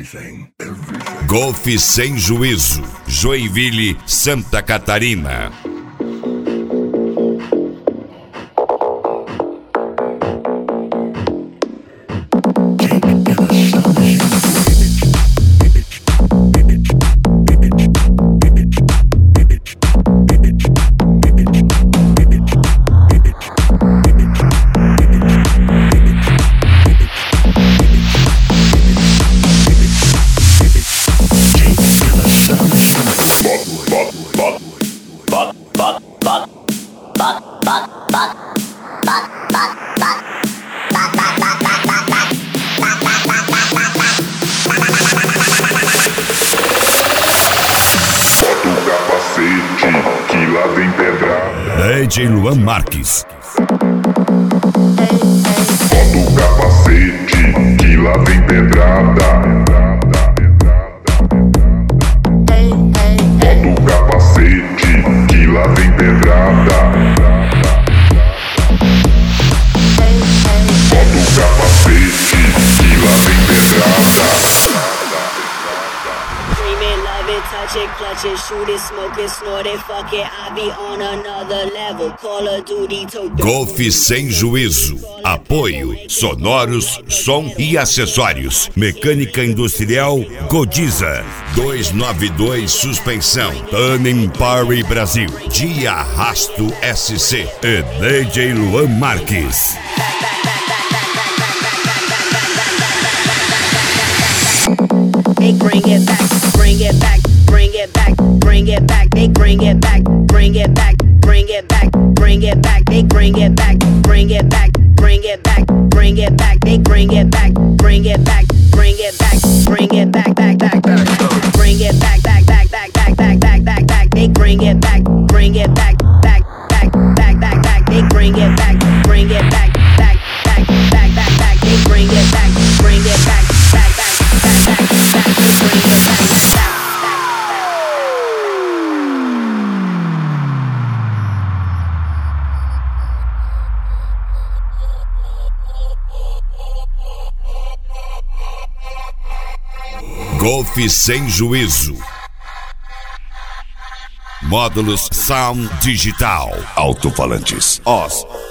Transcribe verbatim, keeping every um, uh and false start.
everything, everything. Golfe Sem Juízo, Joinville, Santa Catarina. D J Luan Marques. Bota o capacete, que lá vem pedrada. Bota o capacete, que lá vem pedrada. Bota o capacete, que lá vem pedrada. Touch it, clutch it, shoot it, smoke it, snort it, fuck it, I be on another level. Call of Duty, tote the Golfe Sem Juízo. Apoio Sonoros, som e acessórios. Mecânica Industrial Godiza. duzentos e noventa e dois Suspensão. Turning Power Brasil. Dia Arrasto S C. E D J Luan Marques. They bring it back, bring it back, bring it back, bring it back. They bring it back, bring it back, bring it back, bring it back. They bring it back, bring it back, bring it back, bring it back. They bring it back, bring it back, bring it back, bring it back, back, back, back. Bring it back, back, back, back, back, back, back, back, back. They bring it back, bring it back, back, back, back, back, back. They bring it back, bring it back, back, back, back, back, back. They bring it back, bring it back, back, back, back, back, back. They bring it back, back, back. Golfe Sem Juízo. Módulos Sound Digital. Alto-falantes. Os